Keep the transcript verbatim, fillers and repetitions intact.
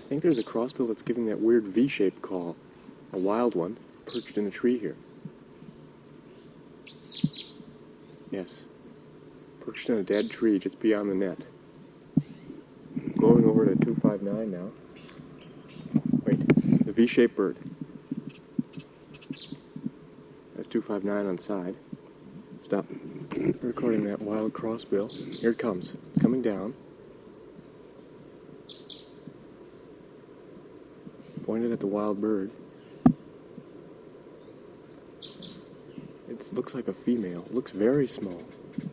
think there's a crossbill that's giving that weird V-shaped call. A wild one, perched in a tree here. Yes. Perched in a dead tree just beyond the net. Going over to two five nine now. Wait, the V-shaped bird. That's two five nine on side. Stop. Recording that wild crossbill. Here it comes. It's coming down. Pointed at the wild bird. It looks like a female. It looks very small.